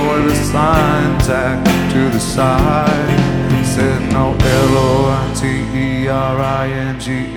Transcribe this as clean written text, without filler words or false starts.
with a sign tacked to the side. Said no Loitering.